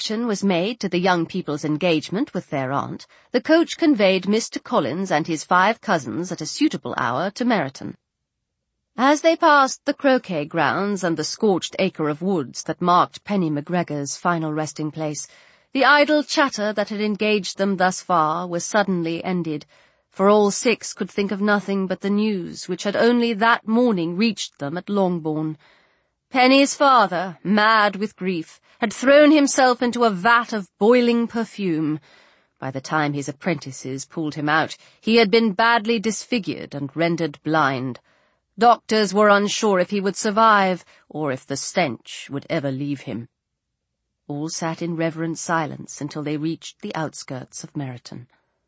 reception was made to the young people's engagement with their aunt, the coach conveyed Mr. Collins and his 5 cousins at a suitable hour to Meryton. As they passed the croquet grounds and the scorched acre of woods that marked Penny McGregor's final resting place, the idle chatter that had engaged them thus far was suddenly ended, for all 6 could think of nothing but the news which had only that morning reached them at Longbourn. Penny's father, mad with grief, had thrown himself into a vat of boiling perfume. By the time his apprentices pulled him out, he had been badly disfigured and rendered blind. Doctors were unsure if he would survive, or if the stench would ever leave him. All sat in reverent silence until they reached the outskirts of Meryton.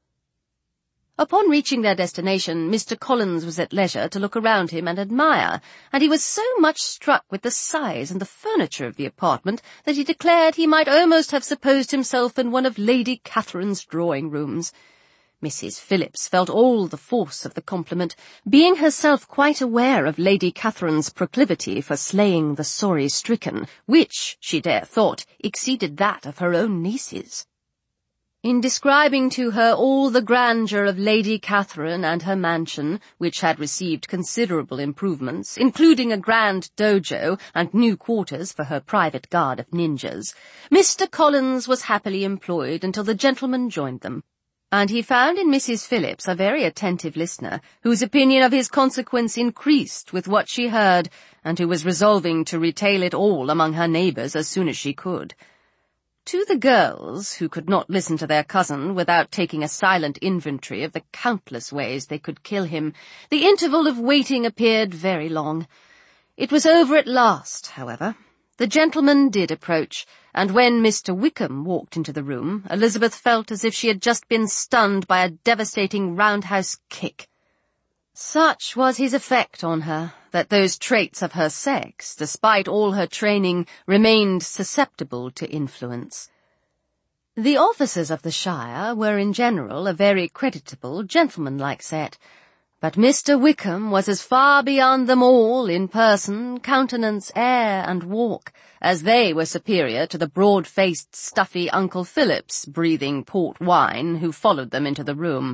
Upon reaching their destination, Mr. Collins was at leisure to look around him and admire, and he was so much struck with the size and the furniture of the apartment that he declared he might almost have supposed himself in one of Lady Catherine's drawing-rooms. Mrs. Phillips felt all the force of the compliment, being herself quite aware of Lady Catherine's proclivity for slaying the sorry-stricken, which, she thought, exceeded that of her own nieces. In describing to her all the grandeur of Lady Catherine and her mansion, which had received considerable improvements, including a grand dojo and new quarters for her private guard of ninjas, Mr. Collins was happily employed until the gentlemen joined them, and he found in Mrs. Phillips a very attentive listener, whose opinion of his consequence increased with what she heard, and who was resolving to retail it all among her neighbours as soon as she could. To the girls, who could not listen to their cousin without taking a silent inventory of the countless ways they could kill him, the interval of waiting appeared very long. It was over at last, however. The gentleman did approach, and when Mr. Wickham walked into the room, Elizabeth felt as if she had just been stunned by a devastating roundhouse kick. Such was his effect on her, that those traits of her sex, despite all her training, remained susceptible to influence. The officers of the Shire were in general a very creditable, gentlemanlike set, but Mr. Wickham was as far beyond them all in person, countenance, air, and walk, as they were superior to the broad-faced, stuffy Uncle Phillips, breathing port wine, who followed them into the room.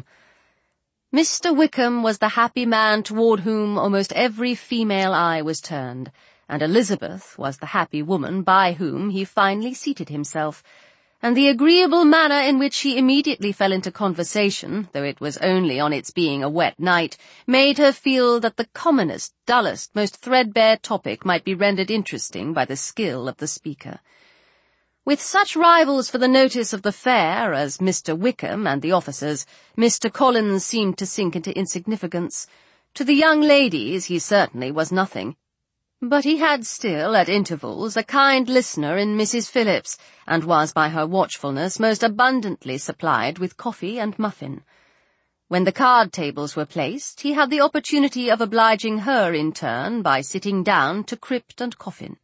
Mr. Wickham was the happy man toward whom almost every female eye was turned, and Elizabeth was the happy woman by whom he finally seated himself, and the agreeable manner in which he immediately fell into conversation, though it was only on its being a wet night, made her feel that the commonest, dullest, most threadbare topic might be rendered interesting by the skill of the speaker. With such rivals for the notice of the fair as Mr. Wickham and the officers, Mr. Collins seemed to sink into insignificance. To the young ladies he certainly was nothing. But he had still, at intervals, a kind listener in Mrs. Phillips, and was by her watchfulness most abundantly supplied with coffee and muffin. When the card tables were placed, he had the opportunity of obliging her in turn by sitting down to crypt and coffin.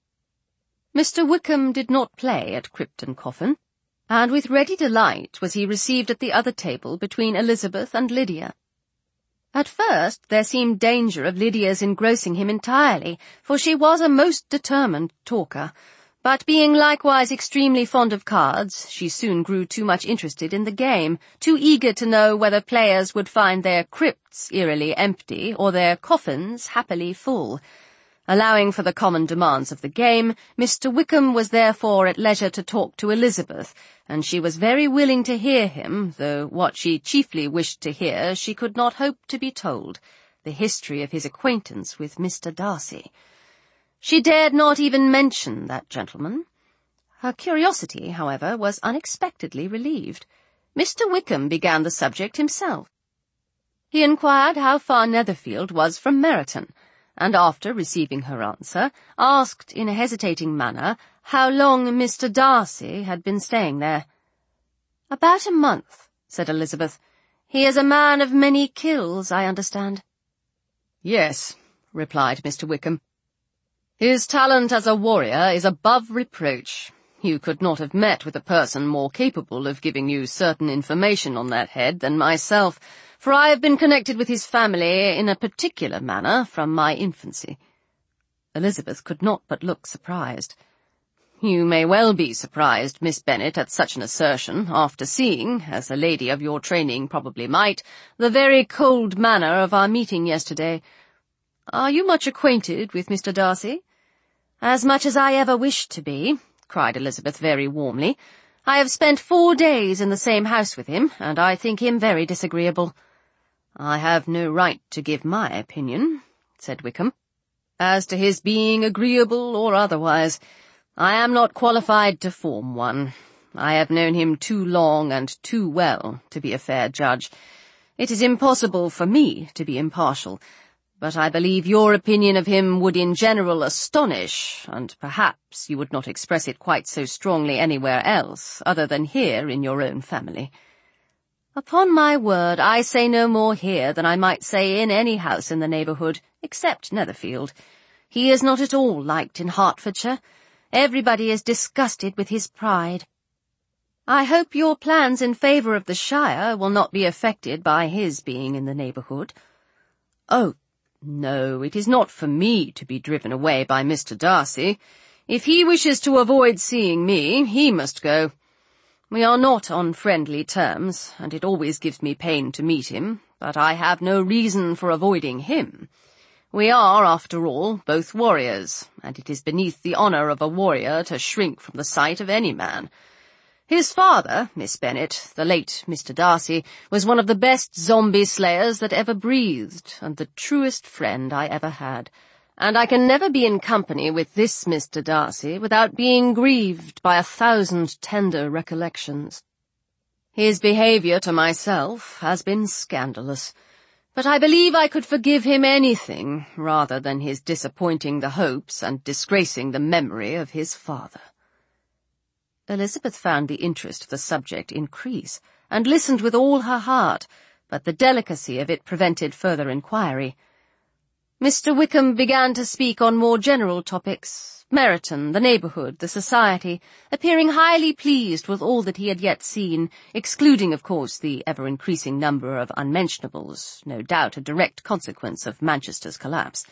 Mr. Wickham did not play at crypt and coffin, and with ready delight was he received at the other table between Elizabeth and Lydia. At first there seemed danger of Lydia's engrossing him entirely, for she was a most determined talker, but being likewise extremely fond of cards, she soon grew too much interested in the game, too eager to know whether players would find their crypts eerily empty or their coffins happily full. Allowing for the common demands of the game, Mr. Wickham was therefore at leisure to talk to Elizabeth, and she was very willing to hear him, though what she chiefly wished to hear she could not hope to be told, the history of his acquaintance with Mr. Darcy. She dared not even mention that gentleman. Her curiosity, however, was unexpectedly relieved. Mr. Wickham began the subject himself. He inquired how far Netherfield was from Meryton, and after receiving her answer, asked in a hesitating manner how long Mr. Darcy had been staying there. "About a month," said Elizabeth. "He is a man of many kills, I understand." "Yes," replied Mr. Wickham. "His talent as a warrior is above reproach. You could not have met with a person more capable of giving you certain information on that head than myself, for I have been connected with his family in a particular manner from my infancy." Elizabeth could not but look surprised. You may well be surprised, Miss Bennet, at such an assertion, after seeing, as a lady of your training probably might, the very cold manner of our meeting yesterday. Are you much acquainted with Mr. Darcy?" "As much as I ever wished to be," cried Elizabeth very warmly. "I have spent 4 days in the same house with him, and I think him very disagreeable." "I have no right to give my opinion," said Wickham, "as to his being agreeable or otherwise. I am not qualified to form one. I have known him too long and too well to be a fair judge. It is impossible for me to be impartial, but I believe your opinion of him would in general astonish, and perhaps you would not express it quite so strongly anywhere else, other than here in your own family." "Upon my word, I say no more here than I might say in any house in the neighbourhood, except Netherfield. He is not at all liked in Hertfordshire. Everybody is disgusted with his pride. I hope your plans in favour of the Shire will not be affected by his being in the neighbourhood." "Oh, no, it is not for me to be driven away by Mr. Darcy. If he wishes to avoid seeing me, he must go. We are not on friendly terms, and it always gives me pain to meet him, but I have no reason for avoiding him. We are, after all, both warriors, and it is beneath the honour of a warrior to shrink from the sight of any man. His father, Miss Bennet, the late Mr. Darcy, was one of the best zombie slayers that ever breathed, and the truest friend I ever had, and I can never be in company with this Mr. Darcy without being grieved by 1,000 tender recollections. His behaviour to myself has been scandalous, but I believe I could forgive him anything rather than his disappointing the hopes and disgracing the memory of his father." Elizabeth found the interest of the subject increase, and listened with all her heart, but the delicacy of it prevented further inquiry. Mr. Wickham began to speak on more general topics, Meryton, the neighbourhood, the society, appearing highly pleased with all that he had yet seen, excluding, of course, the ever-increasing number of unmentionables, no doubt a direct consequence of Manchester's collapse.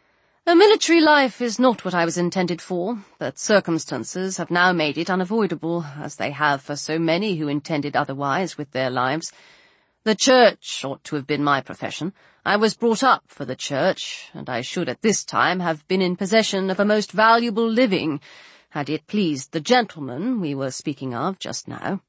"A military life is not what I was intended for, but circumstances have now made it unavoidable, as they have for so many who intended otherwise with their lives. The Church ought to have been my profession. I was brought up for the Church, and I should at this time have been in possession of a most valuable living, had it pleased the gentleman we were speaking of just now."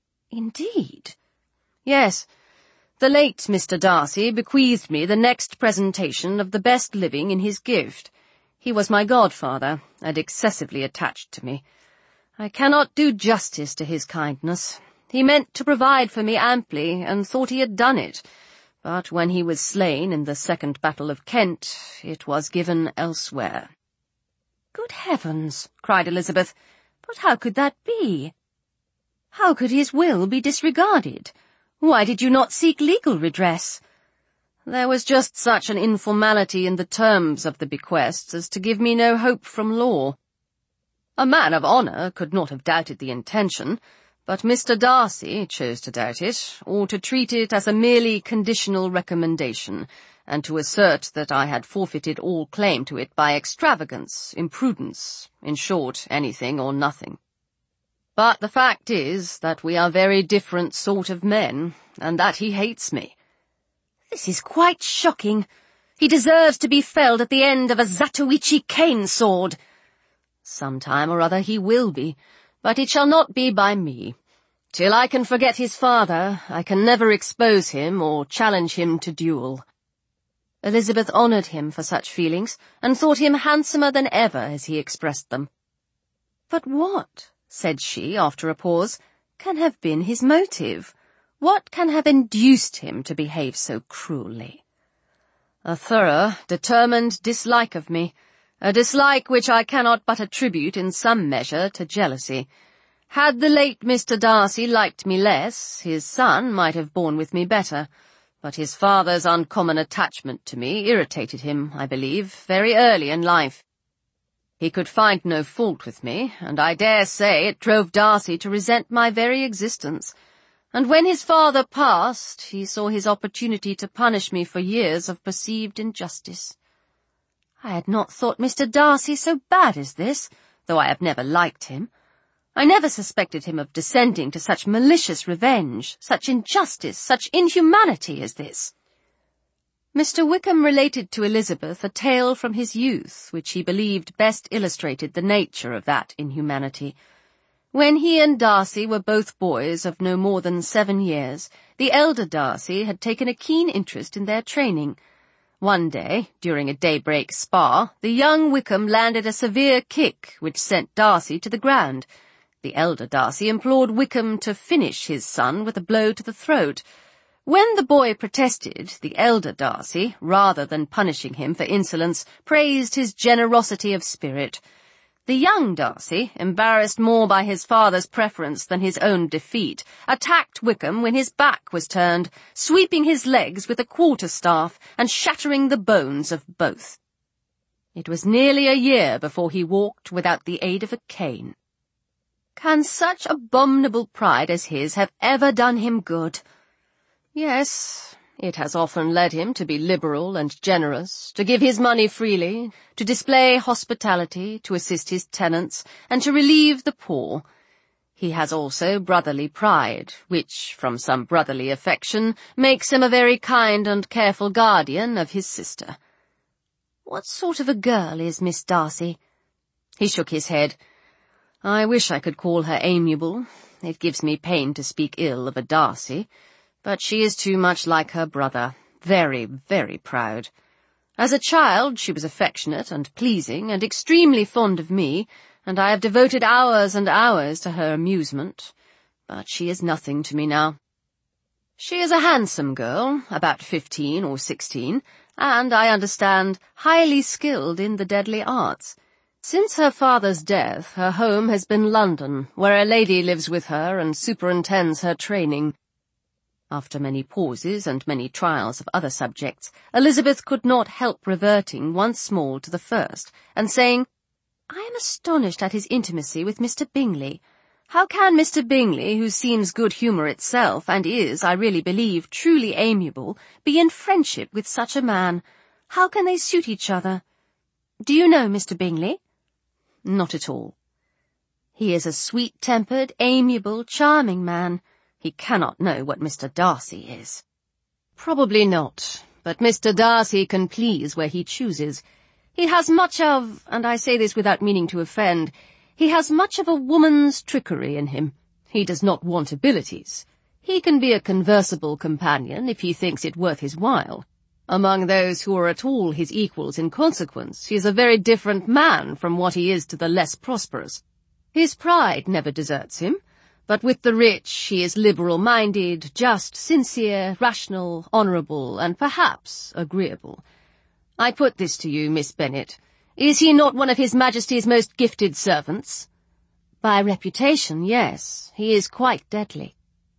"Indeed?" "Yes. The late Mr. Darcy bequeathed me the next presentation of the best living in his gift. He was my godfather, and excessively attached to me. I cannot do justice to his kindness. He meant to provide for me amply, and thought he had done it, but when he was slain in the Second Battle of Kent, it was given elsewhere." "Good heavens!" cried Elizabeth. "But how could that be? How could his will be disregarded? Why did you not seek legal redress?" "There was just such an informality in the terms of the bequests as to give me no hope from law. A man of honour could not have doubted the intention, but Mr. Darcy chose to doubt it, or to treat it as a merely conditional recommendation, and to assert that I had forfeited all claim to it by extravagance, imprudence, in short, anything or nothing. But the fact is that we are very different sort of men, and that he hates me." "This is quite shocking. He deserves to be felled at the end of a Zatoichi cane sword." "Some time or other he will be, but it shall not be by me. Till I can forget his father, I can never expose him or challenge him to duel." Elizabeth honoured him for such feelings, and thought him handsomer than ever as he expressed them. "But what," said she, after a pause, "can have been his motive? What can have induced him to behave so cruelly?" "A thorough, determined dislike of me, a dislike which I cannot but attribute in some measure to jealousy. Had the late Mr. Darcy liked me less, his son might have borne with me better, but his father's uncommon attachment to me irritated him, I believe, very early in life. He could find no fault with me, and I dare say it drove Darcy to resent my very existence, and when his father passed, he saw his opportunity to punish me for years of perceived injustice." "I had not thought Mr. Darcy so bad as this, though I have never liked him. I never suspected him of descending to such malicious revenge, such injustice, such inhumanity as this. Mr. Wickham related to Elizabeth a tale from his youth, which he believed best illustrated the nature of that inhumanity. When he and Darcy were both boys of no more than 7 years, the elder Darcy had taken a keen interest in their training. One day, during a daybreak spar, the young Wickham landed a severe kick which sent Darcy to the ground. The elder Darcy implored Wickham to finish his son with a blow to the throat. When the boy protested, the elder Darcy, rather than punishing him for insolence, praised his generosity of spirit. The young Darcy, embarrassed more by his father's preference than his own defeat, attacked Wickham when his back was turned, sweeping his legs with a quarterstaff and shattering the bones of both. It was nearly a year before he walked without the aid of a cane. Can such abominable pride as his have ever done him good? Yes, it has often led him to be liberal and generous, to give his money freely, to display hospitality, to assist his tenants, and to relieve the poor. He has also brotherly pride, which, from some brotherly affection, makes him a very kind and careful guardian of his sister. What sort of a girl is Miss Darcy? He shook his head. I wish I could call her amiable. It gives me pain to speak ill of a Darcy, but she is too much like her brother, very, very proud. As a child she was affectionate and pleasing and extremely fond of me, and I have devoted hours and hours to her amusement, but she is nothing to me now. She is a handsome girl, about 15 or 16, and, I understand, highly skilled in the deadly arts. Since her father's death, her home has been London, where a lady lives with her and superintends her training. After many pauses and many trials of other subjects, Elizabeth could not help reverting once more to the first, and saying, I am astonished at his intimacy with Mr. Bingley. How can Mr. Bingley, who seems good humour itself, and is, I really believe, truly amiable, be in friendship with such a man? How can they suit each other? Do you know Mr. Bingley? Not at all. He is a sweet-tempered, amiable, charming man. He cannot know what Mr. Darcy is. Probably not, but Mr. Darcy can please where he chooses. He has much of, and I say this without meaning to offend, he has much of a woman's trickery in him. He does not want abilities. He can be a conversable companion if he thinks it worth his while. Among those who are at all his equals in consequence, he is a very different man from what he is to the less prosperous. His pride never deserts him, but with the rich he is liberal-minded, just, sincere, rational, honourable, and perhaps agreeable. I put this to you, Miss Bennet. Is he not one of His Majesty's most gifted servants? By reputation, yes. He is quite deadly.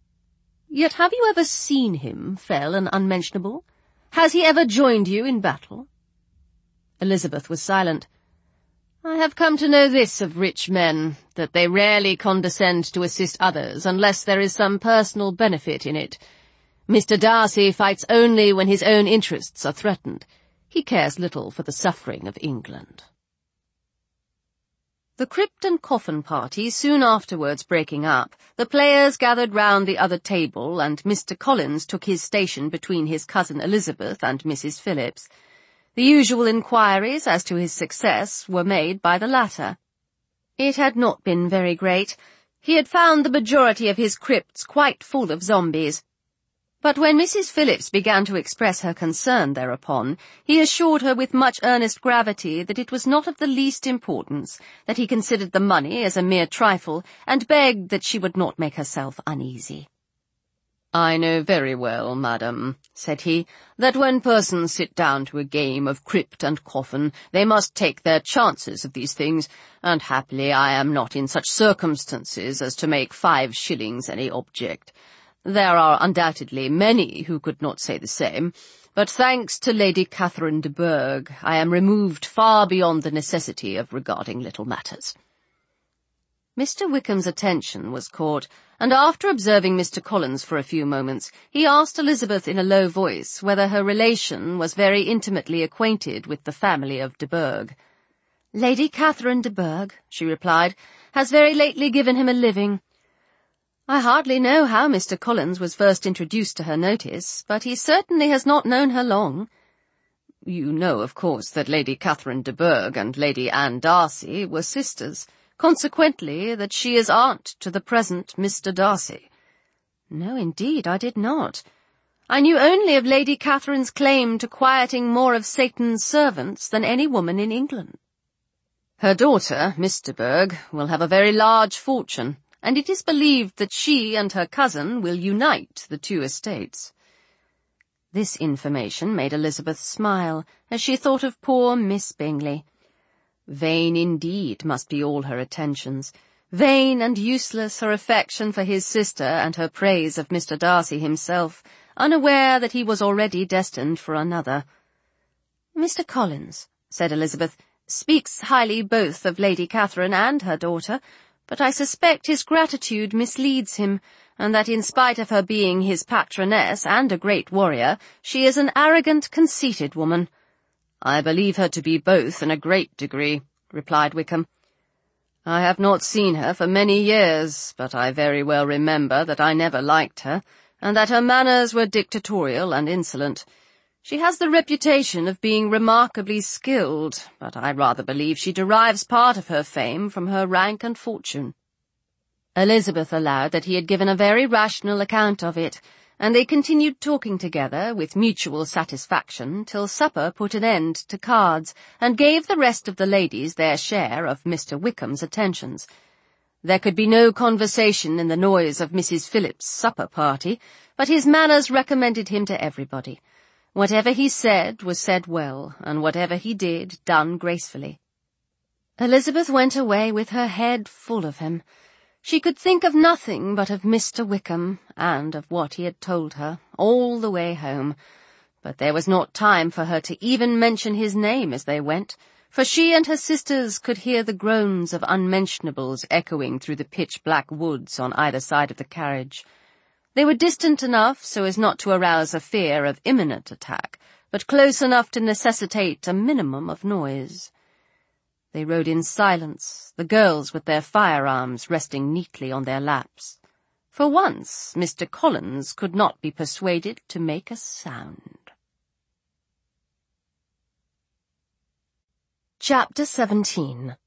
Yet have you ever seen him, fell and unmentionable? Has he ever joined you in battle? Elizabeth was silent. I have come to know this of rich men, that they rarely condescend to assist others unless there is some personal benefit in it. Mr. Darcy fights only when his own interests are threatened. He cares little for the suffering of England. The crypt and coffin party soon afterwards breaking up, the players gathered round the other table, and Mr. Collins took his station between his cousin Elizabeth and Mrs. Phillips. The usual inquiries as to his success were made by the latter. It had not been very great. He had found the majority of his crypts quite full of zombies. But when Mrs. Phillips began to express her concern thereupon, he assured her with much earnest gravity that it was not of the least importance, that he considered the money as a mere trifle, and begged that she would not make herself uneasy. I know very well, madam, said he, that when persons sit down to a game of crypt and coffin, they must take their chances of these things, and happily I am not in such circumstances as to make 5 shillings any object. There are undoubtedly many who could not say the same, but thanks to Lady Catherine de Bourgh, I am removed far beyond the necessity of regarding little matters. Mr. Wickham's attention was caught, and after observing Mr. Collins for a few moments, he asked Elizabeth in a low voice whether her relation was very intimately acquainted with the family of de Bourgh. "Lady Catherine de Bourgh," she replied, "has very lately given him a living. I hardly know how Mr. Collins was first introduced to her notice, but he certainly has not known her long." "You know, of course, that Lady Catherine de Bourgh and Lady Anne Darcy were sisters, consequently that she is aunt to the present Mr. Darcy." "No, indeed, I did not. I knew only of Lady Catherine's claim to quieting more of Satan's servants than any woman in England." "Her daughter, Miss de Bourgh, will have a very large fortune, and it is believed that she and her cousin will unite the two estates." This information made Elizabeth smile as she thought of poor Miss Bingley. Vain indeed must be all her attentions, vain and useless her affection for his sister and her praise of Mr. Darcy himself, unaware that he was already destined for another. "Mr. Collins," said Elizabeth, "speaks highly both of Lady Catherine and her daughter, but I suspect his gratitude misleads him, and that in spite of her being his patroness and a great warrior, she is an arrogant, conceited woman." "I believe her to be both in a great degree," replied Wickham. "I have not seen her for many years, but I very well remember that I never liked her, and that her manners were dictatorial and insolent. She has the reputation of being remarkably skilled, but I rather believe she derives part of her fame from her rank and fortune." Elizabeth allowed that he had given a very rational account of it, and they continued talking together with mutual satisfaction till supper put an end to cards, and gave the rest of the ladies their share of Mr. Wickham's attentions. There could be no conversation in the noise of Mrs. Phillips's supper party, but his manners recommended him to everybody. Whatever he said was said well, and whatever he did, done gracefully. Elizabeth went away with her head full of him. She could think of nothing but of Mr. Wickham, and of what he had told her, all the way home. But there was not time for her to even mention his name as they went, for she and her sisters could hear the groans of unmentionables echoing through the pitch-black woods on either side of the carriage. They were distant enough so as not to arouse a fear of imminent attack, but close enough to necessitate a minimum of noise. They rode in silence, the girls with their firearms resting neatly on their laps. For once, Mr. Collins could not be persuaded to make a sound. Chapter 17.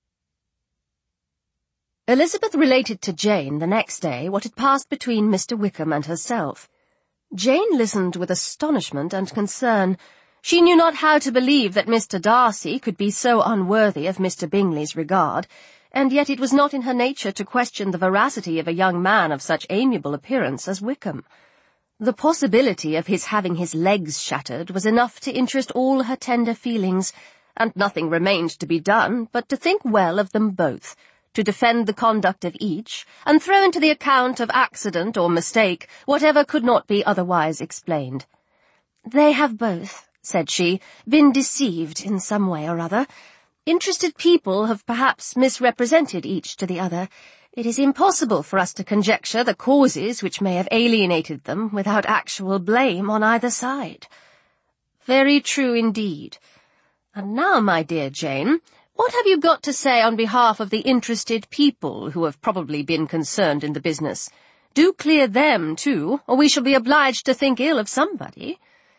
Elizabeth related to Jane the next day what had passed between Mr. Wickham and herself. Jane listened with astonishment and concern. She knew not how to believe that Mr. Darcy could be so unworthy of Mr. Bingley's regard, and yet it was not in her nature to question the veracity of a young man of such amiable appearance as Wickham. The possibility of his having his legs shattered was enough to interest all her tender feelings, and nothing remained to be done but to think well of them both, to defend the conduct of each, and throw into the account of accident or mistake whatever could not be otherwise explained. "They have both," said she, "been deceived in some way or other. Interested people have perhaps misrepresented each to the other. It is impossible for us to conjecture the causes which may have alienated them without actual blame on either side." "Very true indeed. And now, my dear Jane, what have you got to say on behalf of the interested people who have probably been concerned in the business? Do clear them, too, or we shall be obliged to think ill of somebody."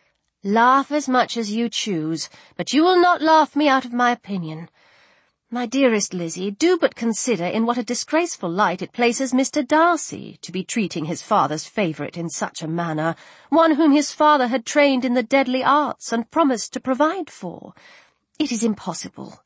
"Laugh as much as you choose, but you will not laugh me out of my opinion. My dearest Lizzie, do but consider in what a disgraceful light it places Mr. Darcy to be treating his father's favourite in such a manner, one whom his father had trained in the deadly arts and promised to provide for. It is impossible.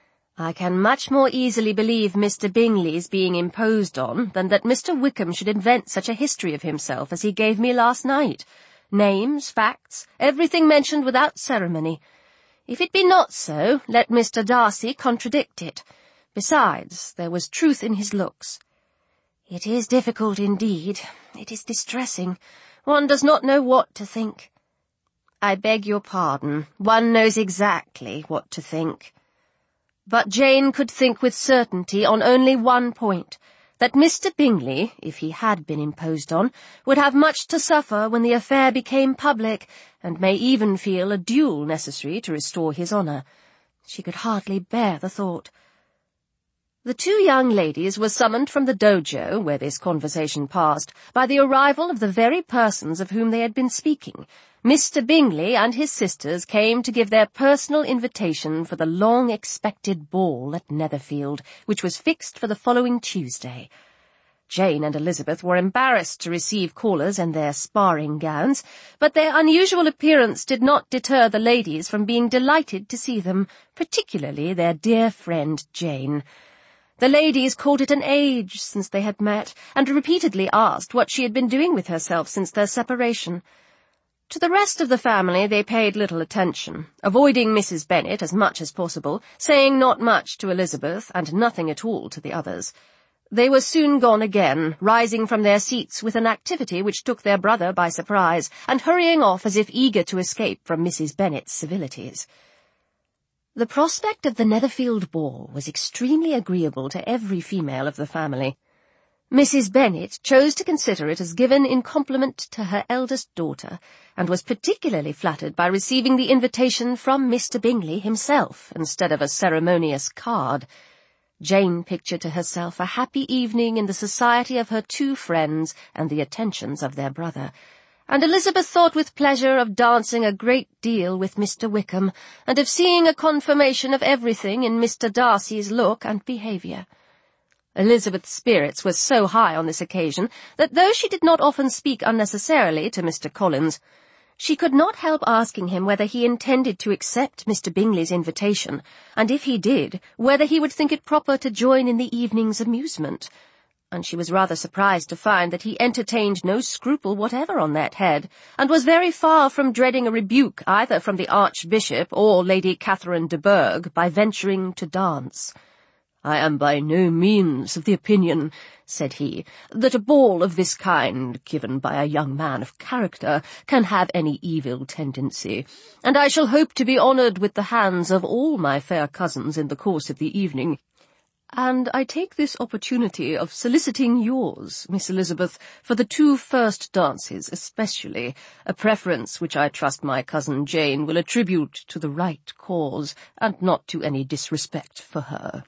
I can much more easily believe Mr. Bingley's being imposed on than that Mr. Wickham should invent such a history of himself as he gave me last night. Names, facts, everything mentioned without ceremony. If it be not so, let Mr. Darcy contradict it. Besides, there was truth in his looks. It is difficult indeed. It is distressing. One does not know what to think." "I beg your pardon. One knows exactly what to think." But Jane could think with certainty on only one point, that Mr. Bingley, if he had been imposed on, would have much to suffer when the affair became public, and may even feel a duel necessary to restore his honour. She could hardly bear the thought. The two young ladies were summoned from the dojo, where this conversation passed, by the arrival of the very persons of whom they had been speaking. Mr. Bingley and his sisters came to give their personal invitation for the long-expected ball at Netherfield, which was fixed for the following Tuesday. Jane and Elizabeth were embarrassed to receive callers in their sparring gowns, but their unusual appearance did not deter the ladies from being delighted to see them, particularly their dear friend Jane. The ladies called it an age since they had met, and repeatedly asked what she had been doing with herself since their separation. To the rest of the family they paid little attention, avoiding Mrs. Bennet as much as possible, saying not much to Elizabeth and nothing at all to the others. They were soon gone again, rising from their seats with an activity which took their brother by surprise, and hurrying off as if eager to escape from Mrs. Bennet's civilities. The prospect of the Netherfield ball was extremely agreeable to every female of the family. Mrs. Bennet chose to consider it as given in compliment to her eldest daughter, and was particularly flattered by receiving the invitation from Mr. Bingley himself, instead of a ceremonious card. Jane pictured to herself a happy evening in the society of her two friends and the attentions of their brother, and Elizabeth thought with pleasure of dancing a great deal with Mr. Wickham, and of seeing a confirmation of everything in Mr. Darcy's look and behaviour. Elizabeth's spirits were so high on this occasion that though she did not often speak unnecessarily to Mr. Collins, she could not help asking him whether he intended to accept Mr. Bingley's invitation, and if he did, whether he would think it proper to join in the evening's amusement. And she was rather surprised to find that he entertained no scruple whatever on that head, and was very far from dreading a rebuke either from the Archbishop or Lady Catherine de Bourgh by venturing to dance. "I am by no means of the opinion," said he, "that a ball of this kind, given by a young man of character, can have any evil tendency, and I shall hope to be honoured with the hands of all my fair cousins in the course of the evening. And I take this opportunity of soliciting yours, Miss Elizabeth, for the two first dances especially, a preference which I trust my cousin Jane will attribute to the right cause, and not to any disrespect for her."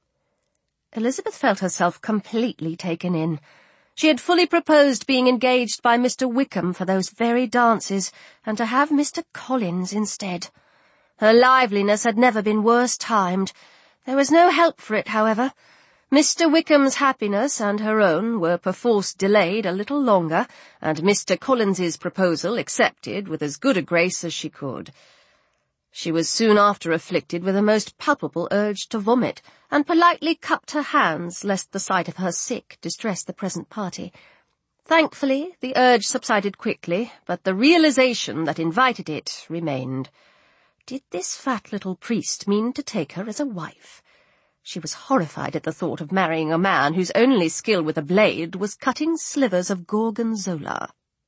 Elizabeth felt herself completely taken in. She had fully proposed being engaged by Mr. Wickham for those very dances, and to have Mr. Collins instead. Her liveliness had never been worse timed. There was no help for it, however. Mr. Wickham's happiness and her own were perforce delayed a little longer, and Mr. Collins's proposal accepted with as good a grace as she could. She was soon after afflicted with a most palpable urge to vomit, and politely cupped her hands lest the sight of her sick distress the present party. Thankfully, the urge subsided quickly, but the realization that invited it remained. Did this fat little priest mean to take her as a wife? She was horrified at the thought of marrying a man whose only skill with a blade was cutting slivers of gorgonzola.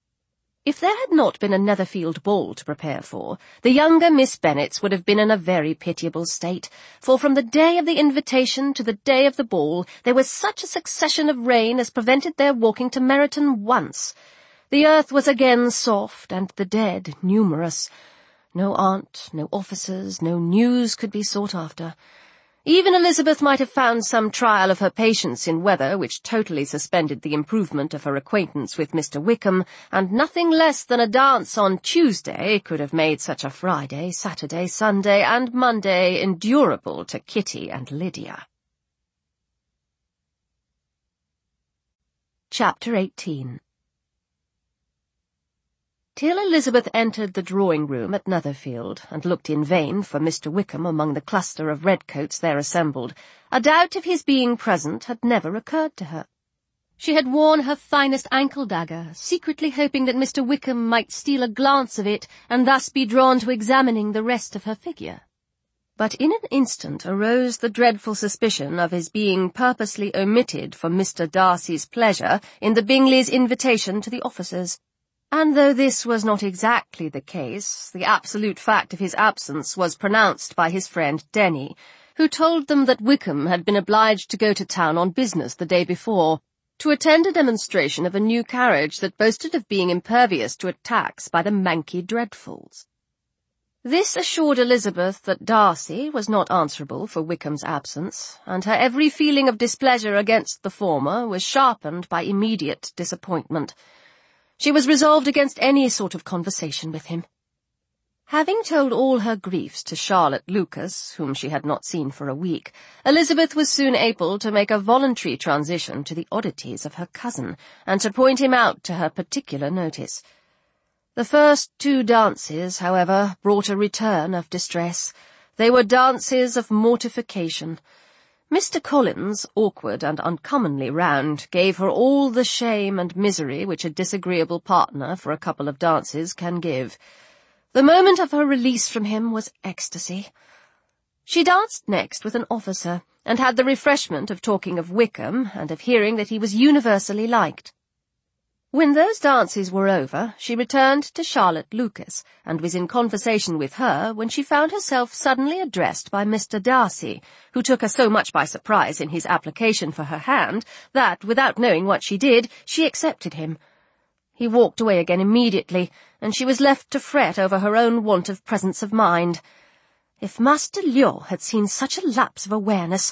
If there had not been a Netherfield ball to prepare for, the younger Miss Bennets would have been in a very pitiable state, for from the day of the invitation to the day of the ball there was such a succession of rain as prevented their walking to Meryton once. The earth was again soft, and the dead numerous. No aunt, no officers, no news could be sought after. Even Elizabeth might have found some trial of her patience in weather which totally suspended the improvement of her acquaintance with Mr. Wickham, and nothing less than a dance on Tuesday could have made such a Friday, Saturday, Sunday, and Monday endurable to Kitty and Lydia. Chapter 18. Till Elizabeth entered the drawing-room at Netherfield, and looked in vain for Mr. Wickham among the cluster of redcoats there assembled, a doubt of his being present had never occurred to her. She had worn her finest ankle-dagger, secretly hoping that Mr. Wickham might steal a glance of it, and thus be drawn to examining the rest of her figure. But in an instant arose the dreadful suspicion of his being purposely omitted for Mr. Darcy's pleasure in the Bingleys' invitation to the officers. And though this was not exactly the case, the absolute fact of his absence was pronounced by his friend Denny, who told them that Wickham had been obliged to go to town on business the day before, to attend a demonstration of a new carriage that boasted of being impervious to attacks by the Manky Dreadfuls. This assured Elizabeth that Darcy was not answerable for Wickham's absence, and her every feeling of displeasure against the former was sharpened by immediate disappointment. She was resolved against any sort of conversation with him. Having told all her griefs to Charlotte Lucas, whom she had not seen for a week, Elizabeth was soon able to make a voluntary transition to the oddities of her cousin, and to point him out to her particular notice. The first 2 dances, however, brought a return of distress. They were dances of mortification. Mr. Collins, awkward and uncommonly round, gave her all the shame and misery which a disagreeable partner for a couple of dances can give. The moment of her release from him was ecstasy. She danced next with an officer, and had the refreshment of talking of Wickham, and of hearing that he was universally liked. When those dances were over, she returned to Charlotte Lucas, and was in conversation with her when she found herself suddenly addressed by Mr. Darcy, who took her so much by surprise in his application for her hand that, without knowing what she did, she accepted him. He walked away again immediately, and she was left to fret over her own want of presence of mind. If Master Liu had seen such a lapse of awareness!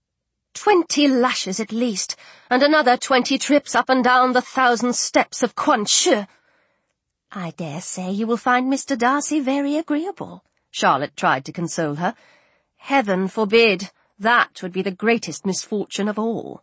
20 lashes at least, and another 20 trips up and down the 1,000 steps of Quan Shi. "I dare say you will find Mr. Darcy very agreeable," Charlotte tried to console her. "Heaven forbid! That would be the greatest misfortune of all."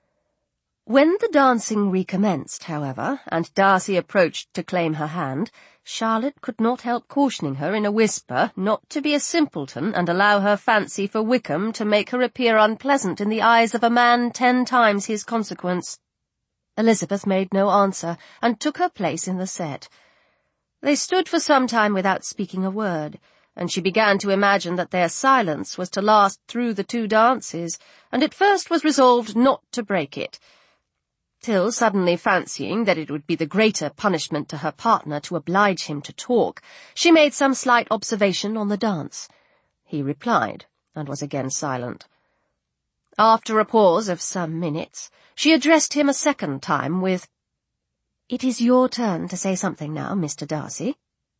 When the dancing recommenced, however, and Darcy approached to claim her hand, Charlotte could not help cautioning her in a whisper not to be a simpleton and allow her fancy for Wickham to make her appear unpleasant in the eyes of a man 10 times his consequence. Elizabeth made no answer, and took her place in the set. They stood for some time without speaking a word, and she began to imagine that their silence was to last through the 2 dances, and at first was resolved not to break it, till, suddenly fancying that it would be the greater punishment to her partner to oblige him to talk, she made some slight observation on the dance. He replied, and was again silent. After a pause of some minutes, she addressed him a second time with, "It is your turn to say something now, Mr. Darcy.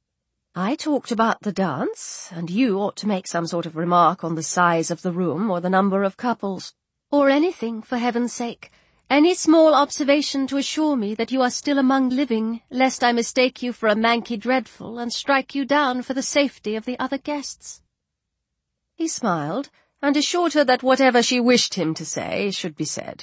I talked about the dance, and you ought to make some sort of remark on the size of the room or the number of couples, or anything, for heaven's sake. Any small observation to assure me that you are still among living, lest I mistake you for a manky dreadful and strike you down for the safety of the other guests." He smiled, and assured her that whatever she wished him to say should be said.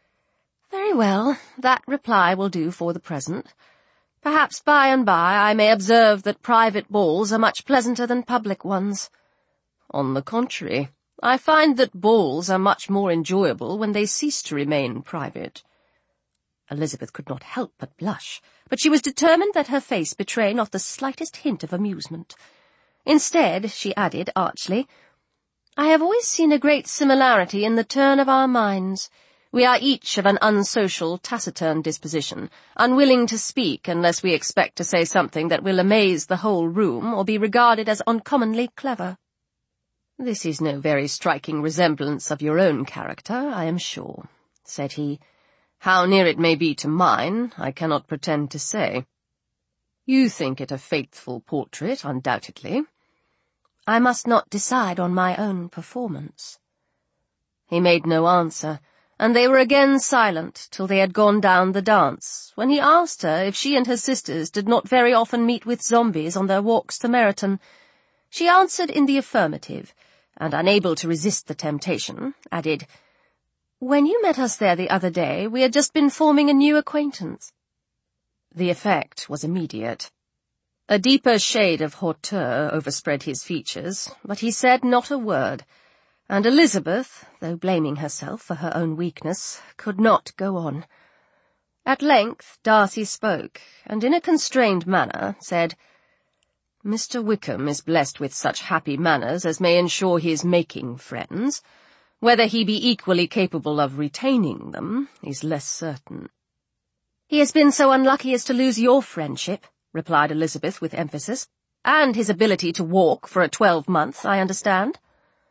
"Very well, that reply will do for the present. Perhaps by and by I may observe that private balls are much pleasanter than public ones. On the contrary, I find that balls are much more enjoyable when they cease to remain private." Elizabeth could not help but blush, but she was determined that her face betray not the slightest hint of amusement. Instead, she added archly, "I have always seen a great similarity in the turn of our minds. We are each of an unsocial, taciturn disposition, unwilling to speak unless we expect to say something that will amaze the whole room or be regarded as uncommonly clever. This is no very striking resemblance of your own character, I am sure," said he. "How near it may be to mine, I cannot pretend to say. You think it a faithful portrait, undoubtedly." "I must not decide on my own performance." He made no answer, and they were again silent till they had gone down the dance, when he asked her if she and her sisters did not very often meet with zombies on their walks to Meryton. She answered in the affirmative, and, unable to resist the temptation, added, "When you met us there the other day, we had just been forming a new acquaintance." The effect was immediate. A deeper shade of hauteur overspread his features, but he said not a word, and Elizabeth, though blaming herself for her own weakness, could not go on. At length Darcy spoke, and in a constrained manner said, "Mr. Wickham is blessed with such happy manners as may ensure his making friends. Whether he be equally capable of retaining them is less certain." "He has been so unlucky as to lose your friendship," replied Elizabeth with emphasis, "and his ability to walk for a 12-month, I understand."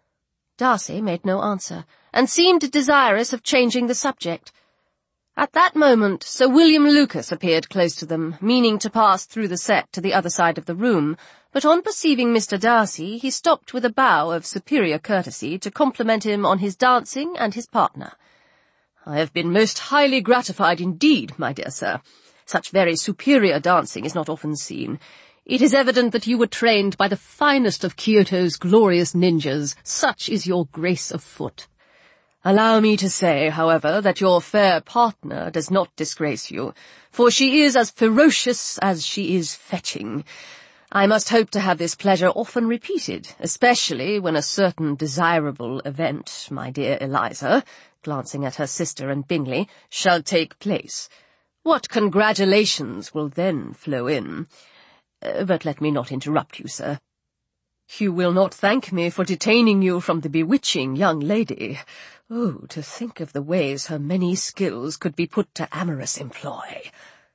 Darcy made no answer, and seemed desirous of changing the subject. At that moment Sir William Lucas appeared close to them, meaning to pass through the set to the other side of the room, but on perceiving Mr. Darcy, he stopped with a bow of superior courtesy to compliment him on his dancing and his partner. "I have been most highly gratified indeed, my dear sir. Such very superior dancing is not often seen. It is evident that you were trained by the finest of Kyoto's glorious ninjas. Such is your grace of foot. Allow me to say, however, that your fair partner does not disgrace you, for she is as ferocious as she is fetching. I must hope to have this pleasure often repeated, especially when a certain desirable event, my dear Eliza," glancing at her sister and Bingley, "shall take place. What congratulations will then flow in. But let me not interrupt you, sir. You will not thank me for detaining you from the bewitching young lady. Oh, to think of the ways her many skills could be put to amorous employ."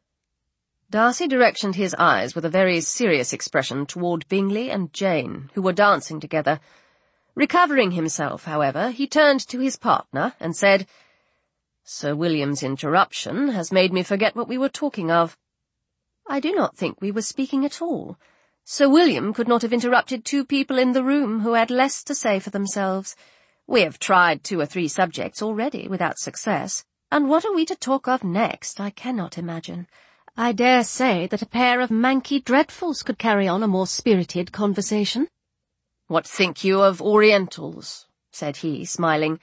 Darcy directed his eyes with a very serious expression toward Bingley and Jane, who were dancing together. Recovering himself, however, he turned to his partner and said, "Sir William's interruption has made me forget what we were talking of." "I do not think we were speaking at all. Sir William could not have interrupted two people in the room who had less to say for themselves. We have tried 2 or 3 subjects already without success, and what are we to talk of next, I cannot imagine. I dare say that a pair of manky dreadfuls could carry on a more spirited conversation." "What think you of Orientals?" said he, smiling.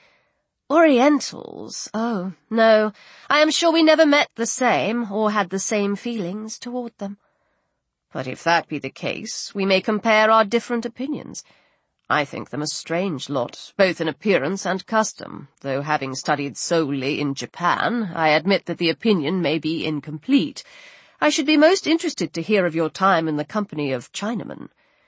"Orientals? Oh, no, I am sure we never met the same, or had the same feelings toward them." "But if that be the case, we may compare our different opinions. I think them a strange lot, both in appearance and custom, though having studied solely in Japan, I admit that the opinion may be incomplete. I should be most interested to hear of your time in the company of Chinamen."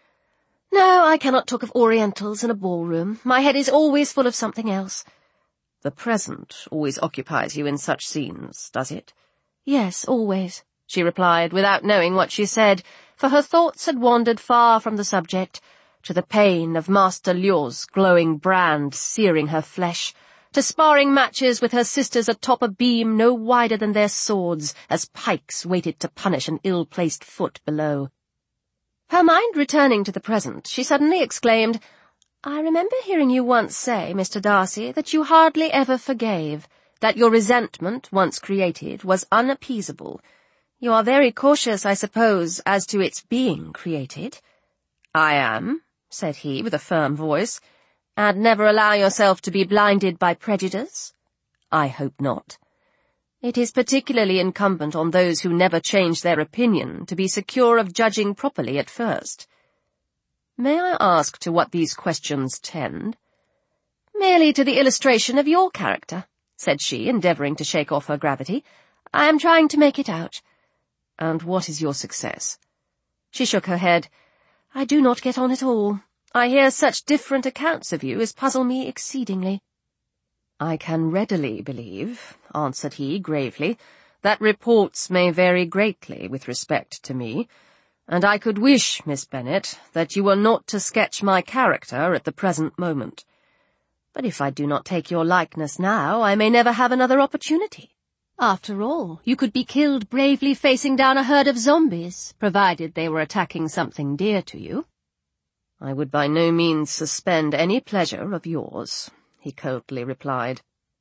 "No, I cannot talk of Orientals in a ballroom. My head is always full of something else." "The present always occupies you in such scenes, does it?" "Yes, always," she replied, without knowing what she said, for her thoughts had wandered far from the subject, to the pain of Master Liu's glowing brand searing her flesh, to sparring matches with her sisters atop a beam no wider than their swords, as pikes waited to punish an ill-placed foot below. Her mind returning to the present, she suddenly exclaimed, "I remember hearing you once say, Mr. Darcy, that you hardly ever forgave, that your resentment, once created, was unappeasable. You are very cautious, I suppose, as to its being created?" "I am," said he, with a firm voice. "And never allow yourself to be blinded by prejudice?" "I hope not." "It is particularly incumbent on those who never change their opinion to be secure of judging properly at first." "May I ask to what these questions tend?" "Merely to the illustration of your character," said she, endeavouring to shake off her gravity. "I am trying to make it out." "And what is your success?" She shook her head. "I do not get on at all. I hear such different accounts of you as puzzle me exceedingly." "I can readily believe," answered he gravely, "that reports may vary greatly with respect to me, and I could wish, Miss Bennet, that you were not to sketch my character at the present moment. But if I do not take your likeness now, I may never have another opportunity. After all, you could be killed bravely facing down a herd of zombies, provided they were attacking something dear to you." "I would by no means suspend any pleasure of yours," he coldly replied.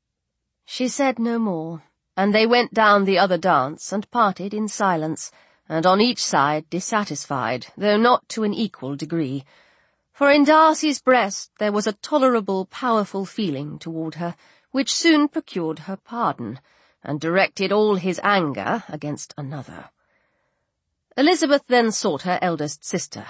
She said no more, and they went down the other dance and parted in silence, and on each side dissatisfied, though not to an equal degree. For in Darcy's breast there was a tolerable, powerful feeling toward her, which soon procured her pardon, and directed all his anger against another. Elizabeth then sought her eldest sister.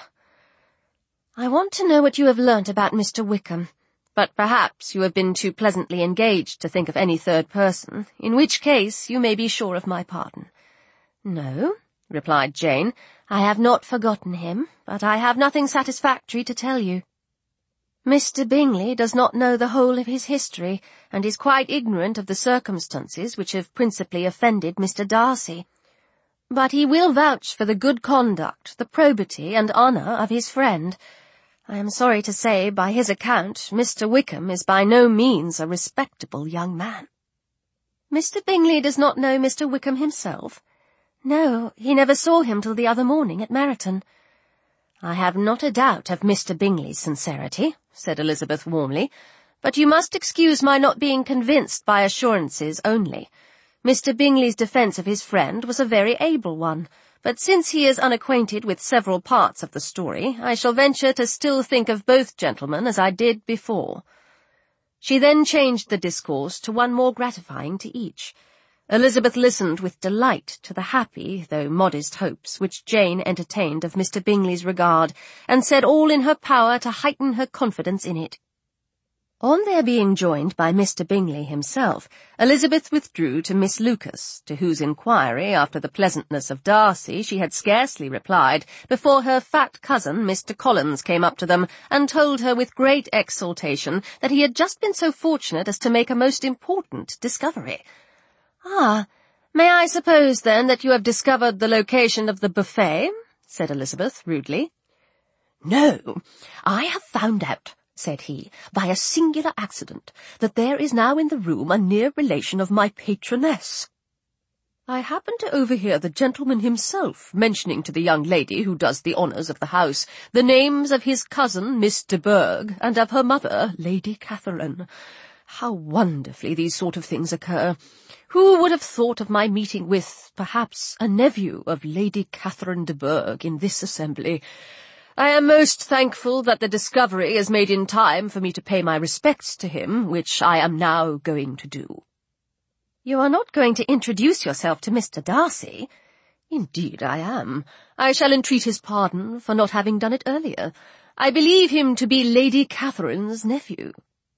"I want to know what you have learnt about Mr. Wickham, but perhaps you have been too pleasantly engaged to think of any third person, in which case you may be sure of my pardon." "No," replied Jane, "I have not forgotten him, but I have nothing satisfactory to tell you. Mr. Bingley does not know the whole of his history, and is quite ignorant of the circumstances which have principally offended Mr. Darcy. But he will vouch for the good conduct, the probity and honour of his friend. I am sorry to say, by his account, Mr. Wickham is by no means a respectable young man." "Mr. Bingley does not know Mr. Wickham himself?" "No, he never saw him till the other morning at Meryton." "I have not a doubt of Mr. Bingley's sincerity," said Elizabeth warmly, "but you must excuse my not being convinced by assurances only. Mr. Bingley's defence of his friend was a very able one, but since he is unacquainted with several parts of the story, I shall venture to still think of both gentlemen as I did before." She then changed the discourse to one more gratifying to each. Elizabeth listened with delight to the happy, though modest hopes which Jane entertained of Mr. Bingley's regard, and said all in her power to heighten her confidence in it. On their being joined by Mr. Bingley himself, Elizabeth withdrew to Miss Lucas, to whose inquiry after the pleasantness of Darcy she had scarcely replied, before her fat cousin Mr. Collins came up to them and told her with great exultation that he had just been so fortunate as to make a most important discovery. "Ah, may I suppose, then, that you have discovered the location of the buffet?" said Elizabeth rudely. "No, I have found out," said he, "by a singular accident, that there is now in the room a near relation of my patroness. I happened to overhear the gentleman himself mentioning to the young lady who does the honours of the house the names of his cousin, Miss de Bourgh, and of her mother, Lady Catherine. How wonderfully these sort of things occur! Who would have thought of my meeting with, perhaps, a nephew of Lady Catherine de Bourgh in this assembly? I am most thankful that the discovery is made in time for me to pay my respects to him, which I am now going to do." "You are not going to introduce yourself to Mr. Darcy?" "Indeed I am. I shall entreat his pardon for not having done it earlier. I believe him to be Lady Catherine's nephew."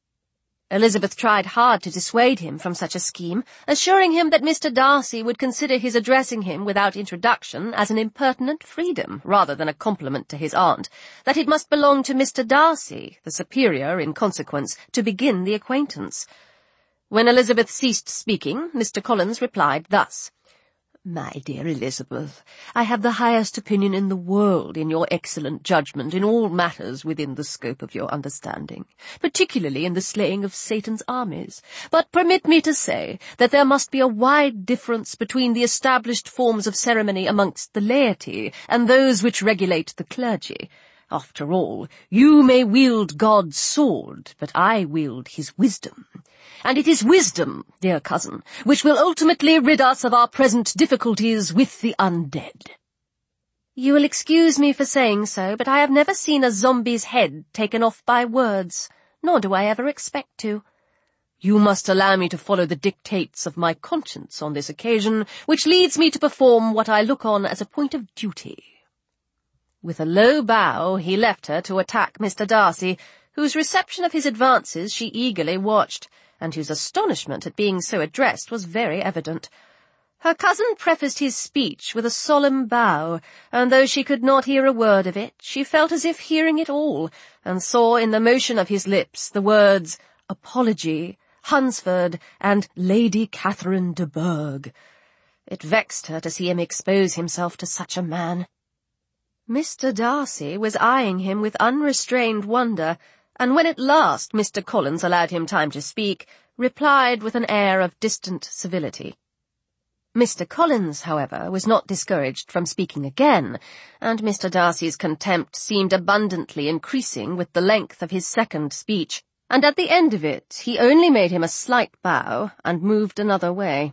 Elizabeth tried hard to dissuade him from such a scheme, assuring him that Mr. Darcy would consider his addressing him without introduction as an impertinent freedom rather than a compliment to his aunt, that it must belong to Mr. Darcy, the superior in consequence, to begin the acquaintance. When Elizabeth ceased speaking, Mr. Collins replied thus: "My dear Elizabeth, I have the highest opinion in the world in your excellent judgment in all matters within the scope of your understanding, particularly in the slaying of Satan's armies. But permit me to say that there must be a wide difference between the established forms of ceremony amongst the laity and those which regulate the clergy. After all, you may wield God's sword, but I wield his wisdom. And it is wisdom, dear cousin, which will ultimately rid us of our present difficulties with the undead." "You will excuse me for saying so, but I have never seen a zombie's head taken off by words, nor do I ever expect to." "You must allow me to follow the dictates of my conscience on this occasion, which leads me to perform what I look on as a point of duty." With a low bow, he left her to attack Mr. Darcy, whose reception of his advances she eagerly watched, and whose astonishment at being so addressed was very evident. Her cousin prefaced his speech with a solemn bow, and though she could not hear a word of it, she felt as if hearing it all, and saw in the motion of his lips the words apology, Hunsford, and Lady Catherine de Bourgh. It vexed her to see him expose himself to such a man. Mr. Darcy was eyeing him with unrestrained wonder, and when at last Mr. Collins allowed him time to speak, replied with an air of distant civility. Mr. Collins, however, was not discouraged from speaking again, and Mr. Darcy's contempt seemed abundantly increasing with the length of his second speech, and at the end of it he only made him a slight bow and moved another way.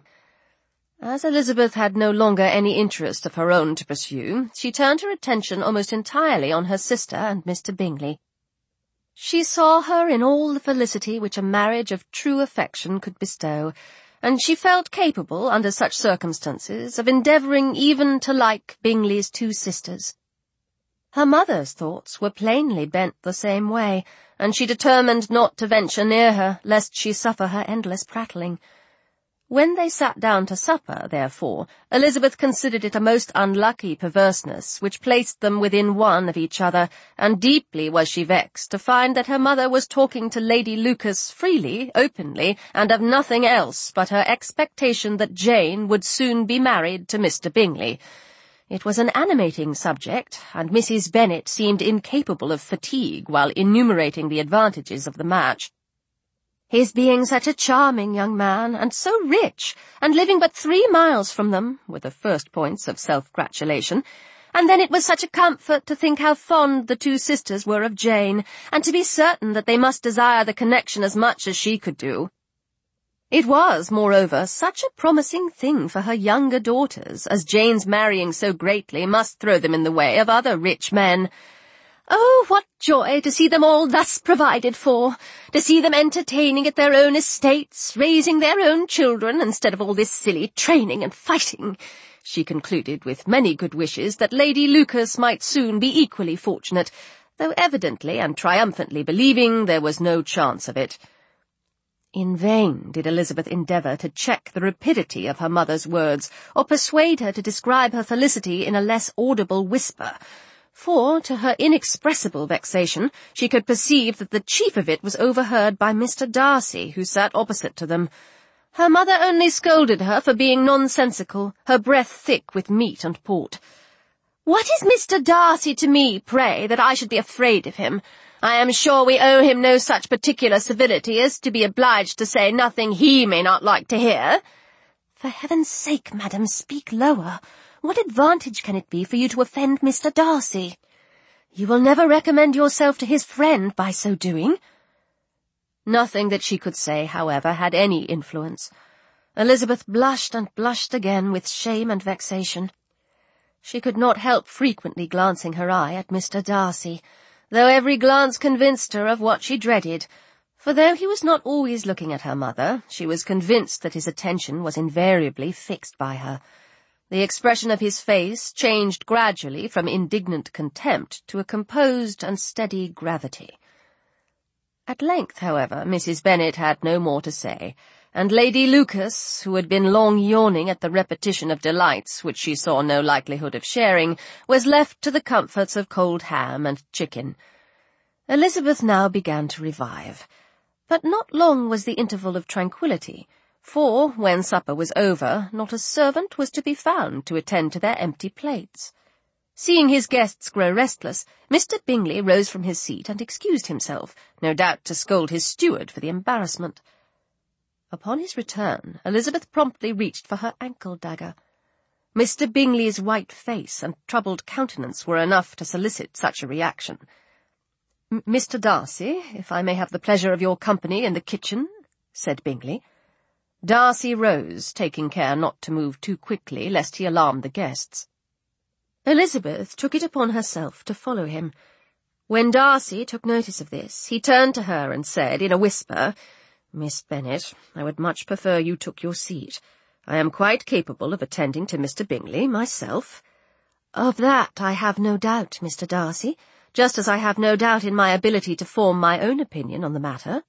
As Elizabeth had no longer any interest of her own to pursue, she turned her attention almost entirely on her sister and Mr. Bingley. She saw her in all the felicity which a marriage of true affection could bestow, and she felt capable, under such circumstances, of endeavouring even to like Bingley's two sisters. Her mother's thoughts were plainly bent the same way, and she determined not to venture near her, lest she suffer her endless prattling. When they sat down to supper, therefore, Elizabeth considered it a most unlucky perverseness which placed them within one of each other, and deeply was she vexed to find that her mother was talking to Lady Lucas freely, openly, and of nothing else but her expectation that Jane would soon be married to Mr. Bingley. It was an animating subject, and Mrs. Bennet seemed incapable of fatigue while enumerating the advantages of the match. His being such a charming young man, and so rich, and living but 3 miles from them, were the first points of self-gratulation, And then it was such a comfort to think how fond the two sisters were of Jane, and to be certain that they must desire the connection as much as she could do. It was, moreover, such a promising thing for her younger daughters, as Jane's marrying so greatly must throw them in the way of other rich men. Oh, what joy to see them all thus provided for, to see them entertaining at their own estates, raising their own children, instead of all this silly training and fighting. She concluded with many good wishes that Lady Lucas might soon be equally fortunate, though evidently and triumphantly believing there was no chance of it. In vain did Elizabeth endeavour to check the rapidity of her mother's words, or persuade her to describe her felicity in a less audible whisper, for, to her inexpressible vexation, she could perceive that the chief of it was overheard by Mr. Darcy, who sat opposite to them. Her mother only scolded her for being nonsensical, her breath thick with meat and port. "What is Mr. Darcy to me, pray, that I should be afraid of him? I am sure we owe him no such particular civility as to be obliged to say nothing he may not like to hear." "For heaven's sake, madam, speak lower. What advantage can it be for you to offend Mr. Darcy? You will never recommend yourself to his friend by so doing." Nothing that she could say, however, had any influence. Elizabeth blushed and blushed again with shame and vexation. She could not help frequently glancing her eye at Mr. Darcy, though every glance convinced her of what she dreaded, for though he was not always looking at her mother, she was convinced that his attention was invariably fixed by her. The expression of his face changed gradually from indignant contempt to a composed and steady gravity. At length, however, Mrs. Bennet had no more to say, and Lady Lucas, who had been long yawning at the repetition of delights which she saw no likelihood of sharing, was left to the comforts of cold ham and chicken. Elizabeth now began to revive, but not long was the interval of tranquillity, for, when supper was over, not a servant was to be found to attend to their empty plates. Seeing his guests grow restless, Mr. Bingley rose from his seat and excused himself, no doubt to scold his steward for the embarrassment. Upon his return, Elizabeth promptly reached for her ankle-dagger. Mr. Bingley's white face and troubled countenance were enough to solicit such a reaction. "Mr. Darcy, if I may have the pleasure of your company in the kitchen," said Bingley. Darcy rose, taking care not to move too quickly, lest he alarm the guests. Elizabeth took it upon herself to follow him. When Darcy took notice of this, he turned to her and said, in a whisper, "Miss Bennet, I would much prefer you took your seat. I am quite capable of attending to Mr. Bingley myself." "Of that I have no doubt, Mr. Darcy, just as I have no doubt in my ability to form my own opinion on the matter.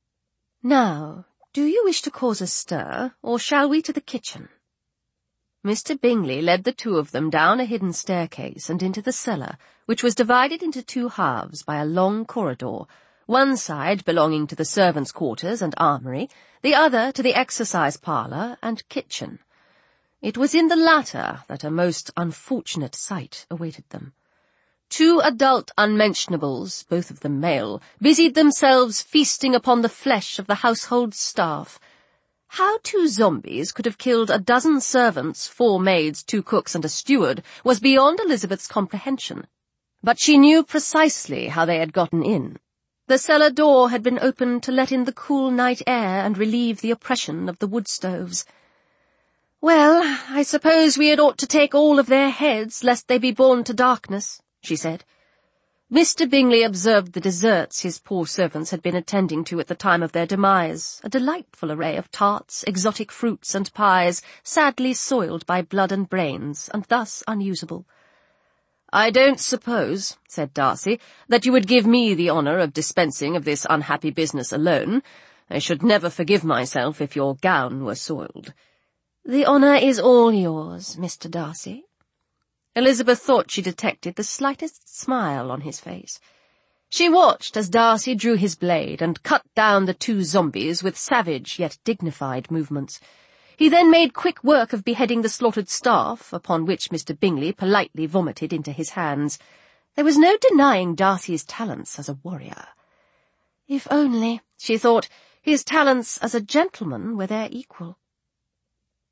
Now, do you wish to cause a stir, or shall we to the kitchen?" Mr. Bingley led the two of them down a hidden staircase and into the cellar, which was divided into two halves by a long corridor, one side belonging to the servants' quarters and armoury, the other to the exercise parlour and kitchen. It was in the latter that a most unfortunate sight awaited them. Two adult unmentionables, both of them male, busied themselves feasting upon the flesh of the household staff. How two zombies could have killed a dozen servants, 4 maids, 2 cooks, and a steward was beyond Elizabeth's comprehension, but she knew precisely how they had gotten in. The cellar door had been opened to let in the cool night air and relieve the oppression of the wood stoves. "Well, I suppose we had ought to take all of their heads, lest they be born to darkness," she said. Mr. Bingley observed the desserts his poor servants had been attending to at the time of their demise, a delightful array of tarts, exotic fruits, and pies, sadly soiled by blood and brains, and thus unusable. "I don't suppose," said Darcy, "that you would give me the honour of dispensing of this unhappy business alone. I should never forgive myself if your gown were soiled." "The honour is all yours, Mr. Darcy." Elizabeth thought she detected the slightest smile on his face. She watched as Darcy drew his blade and cut down the 2 zombies with savage yet dignified movements. He then made quick work of beheading the slaughtered staff, upon which Mr. Bingley politely vomited into his hands. There was no denying Darcy's talents as a warrior. If only, she thought, his talents as a gentleman were their equal.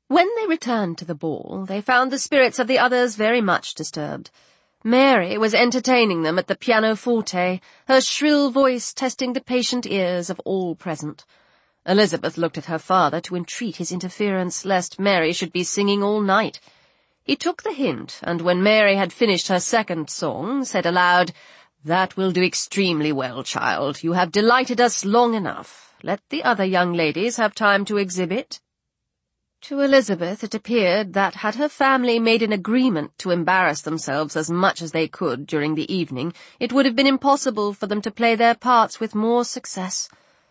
When they returned to the ball, they found the spirits of the others very much disturbed. Mary was entertaining them at the pianoforte, her shrill voice testing the patient ears of all present. Elizabeth looked at her father to entreat his interference, lest Mary should be singing all night. He took the hint, and when Mary had finished her second song, said aloud, "That will do extremely well, child. You have delighted us long enough. Let the other young ladies have time to exhibit." To Elizabeth it appeared that, had her family made an agreement to embarrass themselves as much as they could during the evening, it would have been impossible for them to play their parts with more success.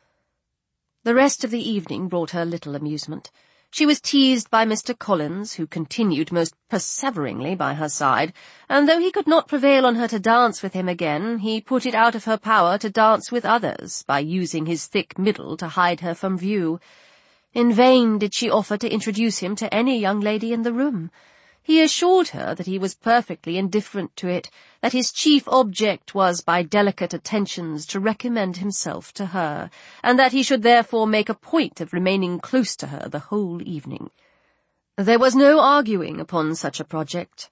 The rest of the evening brought her little amusement. She was teased by Mr. Collins, who continued most perseveringly by her side, and though he could not prevail on her to dance with him again, he put it out of her power to dance with others, by using his thick middle to hide her from view. In vain did she offer to introduce him to any young lady in the room. He assured her that he was perfectly indifferent to it, that his chief object was by delicate attentions to recommend himself to her, and that he should therefore make a point of remaining close to her the whole evening. There was no arguing upon such a project.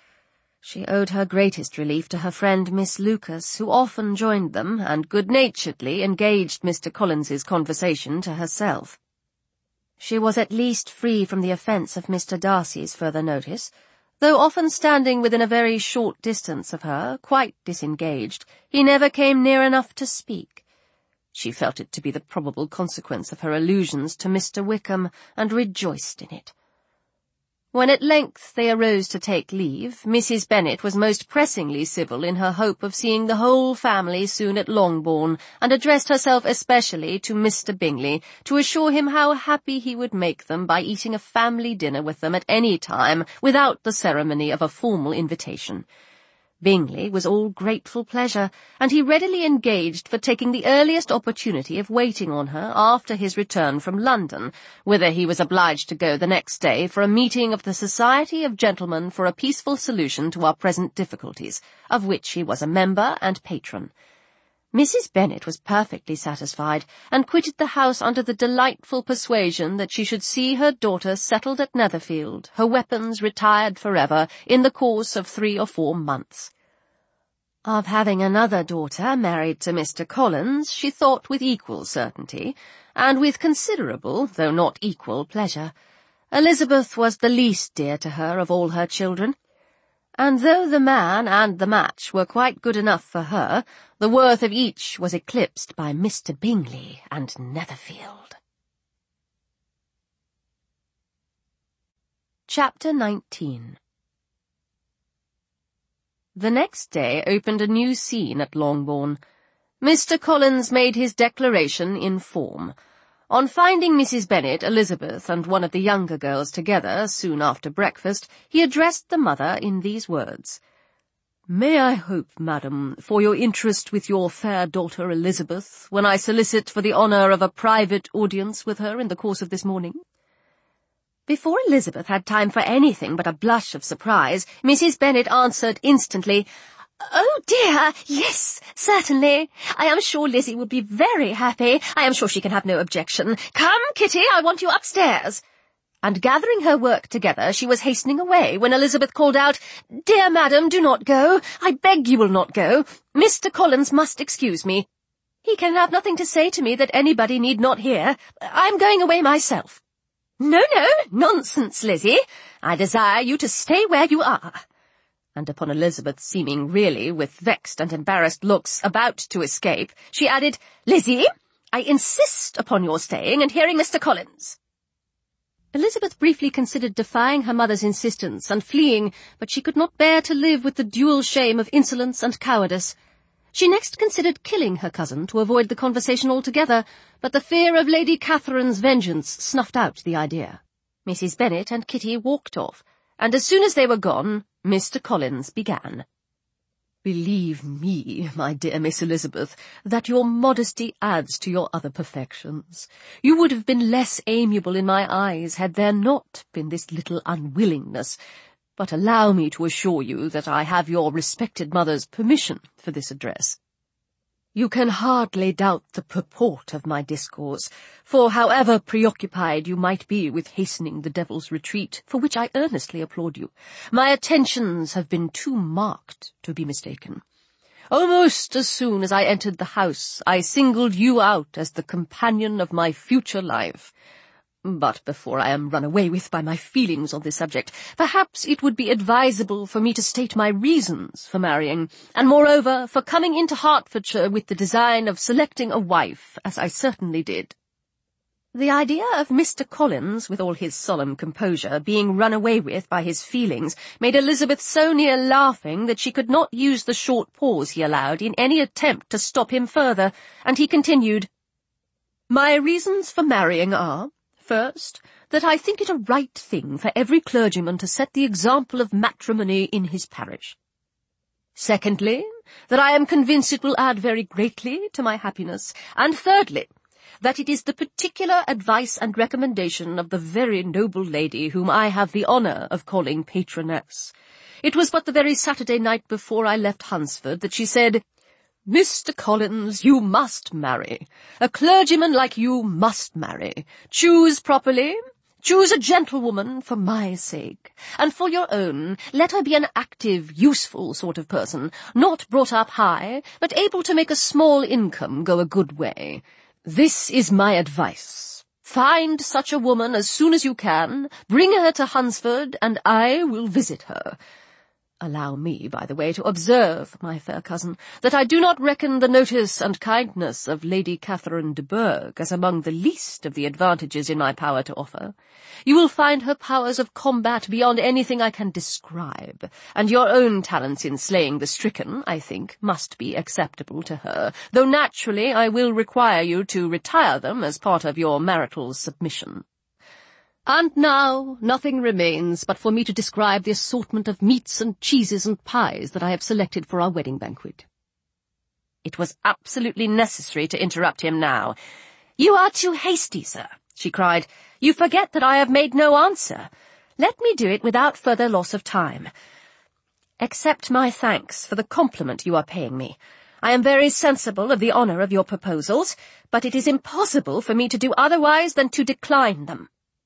She owed her greatest relief to her friend Miss Lucas, who often joined them, and good-naturedly engaged Mr. Collins's conversation to herself. She was at least free from the offence of Mr. Darcy's further notice. Though often standing within a very short distance of her, quite disengaged, he never came near enough to speak. She felt it to be the probable consequence of her allusions to Mr. Wickham, and rejoiced in it. When at length they arose to take leave, Mrs. Bennet was most pressingly civil in her hope of seeing the whole family soon at Longbourn, and addressed herself especially to Mr. Bingley, to assure him how happy he would make them by eating a family dinner with them at any time, without the ceremony of a formal invitation. Bingley was all grateful pleasure, and he readily engaged for taking the earliest opportunity of waiting on her after his return from London, whither he was obliged to go the next day for a meeting of the Society of Gentlemen for a Peaceful Solution to Our Present Difficulties, of which he was a member and patron. Mrs. Bennet was perfectly satisfied, and quitted the house under the delightful persuasion that she should see her daughter settled at Netherfield, her weapons retired forever, in the course of 3 or 4 months. Of having another daughter married to Mr. Collins she thought with equal certainty, and with considerable, though not equal, pleasure. Elizabeth was the least dear to her of all her children, and though the man and the match were quite good enough for her, the worth of each was eclipsed by Mr. Bingley and Netherfield. Chapter 19. The next day opened a new scene at Longbourn. Mr. Collins made his declaration in form. On finding Mrs. Bennet, Elizabeth, and one of the younger girls together soon after breakfast, he addressed the mother in these words. "May I hope, madam, for your interest with your fair daughter Elizabeth, when I solicit for the honour of a private audience with her in the course of this morning?" Before Elizabeth had time for anything but a blush of surprise, Mrs. Bennet answered instantly, "Oh, dear, yes, certainly. I am sure Lizzie will be very happy. I am sure she can have no objection. Come, Kitty, I want you upstairs." And gathering her work together, she was hastening away, when Elizabeth called out, "Dear madam, do not go. I beg you will not go. Mr. Collins must excuse me. He can have nothing to say to me that anybody need not hear. I am going away myself." "No, no, nonsense, Lizzie. I desire you to stay where you are." And upon Elizabeth seeming really, with vexed and embarrassed looks, about to escape, she added, "Lizzie, I insist upon your staying and hearing Mr. Collins." Elizabeth briefly considered defying her mother's insistence and fleeing, but she could not bear to live with the dual shame of insolence and cowardice. She next considered killing her cousin to avoid the conversation altogether, but the fear of Lady Catherine's vengeance snuffed out the idea. Mrs. Bennet and Kitty walked off, and as soon as they were gone, Mr. Collins began. "Believe me, my dear Miss Elizabeth, that your modesty adds to your other perfections. You would have been less amiable in my eyes had there not been this little unwillingness, but allow me to assure you that I have your respected mother's permission for this address. You can hardly doubt the purport of my discourse, for however preoccupied you might be with hastening the devil's retreat, for which I earnestly applaud you, my attentions have been too marked to be mistaken. Almost as soon as I entered the house, I singled you out as the companion of my future life. But before I am run away with by my feelings on this subject, perhaps it would be advisable for me to state my reasons for marrying, and moreover for coming into Hertfordshire with the design of selecting a wife, as I certainly did. The idea of Mr. Collins, with all his solemn composure, being run away with by his feelings, made Elizabeth so near laughing that she could not use the short pause he allowed in any attempt to stop him further, and he continued, "My reasons for marrying are, first, that I think it a right thing for every clergyman to set the example of matrimony in his parish. Secondly, that I am convinced it will add very greatly to my happiness. And thirdly, that it is the particular advice and recommendation of the very noble lady whom I have the honour of calling patroness. It was but the very Saturday night before I left Hunsford that she said, 'Mr. Collins, you must marry. A clergyman like you must marry. Choose properly. Choose a gentlewoman for my sake. And for your own, let her be an active, useful sort of person, not brought up high, but able to make a small income go a good way. This is my advice. Find such a woman as soon as you can, bring her to Hunsford, and I will visit her.' Allow me, by the way, to observe, my fair cousin, that I do not reckon the notice and kindness of Lady Catherine de Bourgh as among the least of the advantages in my power to offer. You will find her powers of combat beyond anything I can describe, and your own talents in slaying the stricken, I think, must be acceptable to her, though naturally I will require you to retire them as part of your marital submission. And now nothing remains but for me to describe the assortment of meats and cheeses and pies that I have selected for our wedding banquet." It was absolutely necessary to interrupt him now. "You are too hasty, sir," she cried. "You forget that I have made no answer. Let me do it without further loss of time. Accept my thanks for the compliment you are paying me. I am very sensible of the honour of your proposals, but it is impossible for me to do otherwise than to decline them."